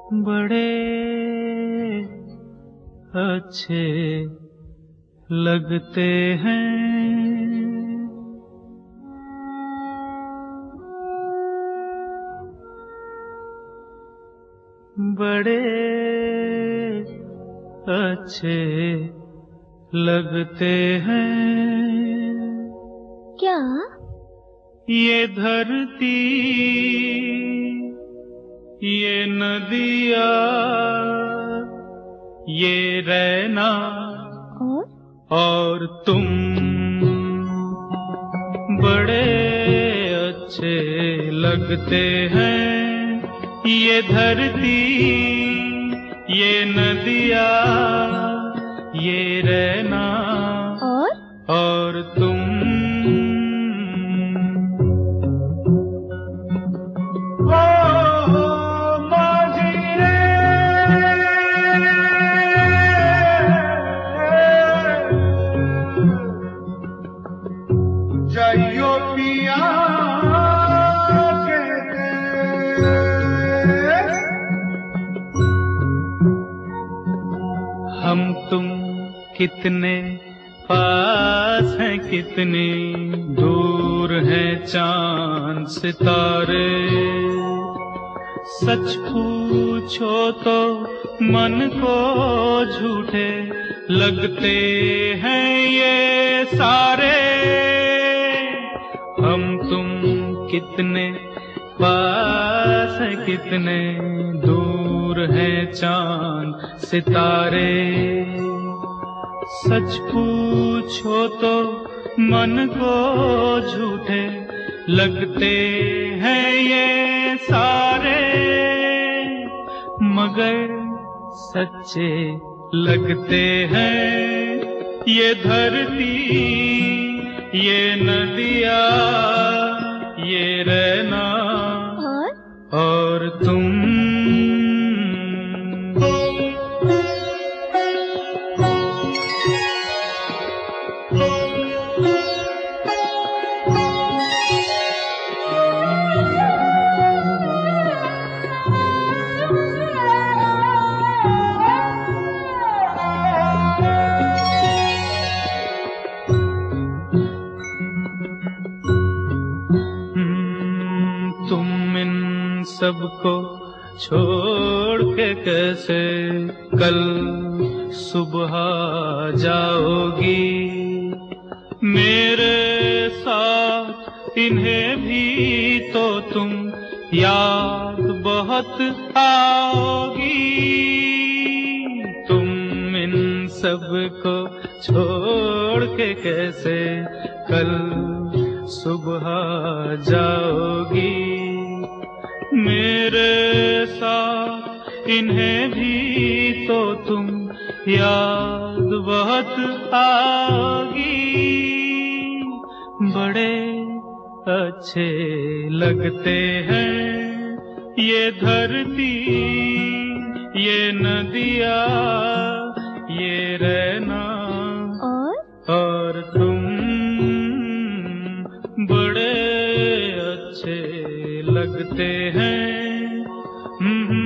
बड़े अच्छे लगते हैं। बड़े अच्छे लगते हैं। क्या? ये धरती, ये नदियाँ, ये रहना और तुम बड़े अच्छे लगते हैं। ये धरती, ये नदियाँ, ये रहना और तुम हम तुम कितने पास हैं, कितनी दूर हैं चांद सितारे। सच पूछो तो मन को झूठे लगते हैं ये सारे। हम तुम कितने पास हैं, कितने दूर हैं चांद सितारे। सच पूछो तो मन को झूठे लगते हैं ये सारे, मगर सच्चे लगते हैं। ये धरती, ये नदियाँ, ये रहना और तुम सबको छोड़ के कैसे कल सुबह जाओगी। मेरे साथ इन्हें भी तो तुम याद बहुत आओगी। तुम इन सबको छोड़ के कैसे कल सुबह जाओगी। मेरे साथ इन्हें भी तो तुम याद बहुत आओगी। बड़े अच्छे लगते हैं ये धरती, ये नदियाँ, ये रहना और तुम बड़े अच्छे लगते हैं।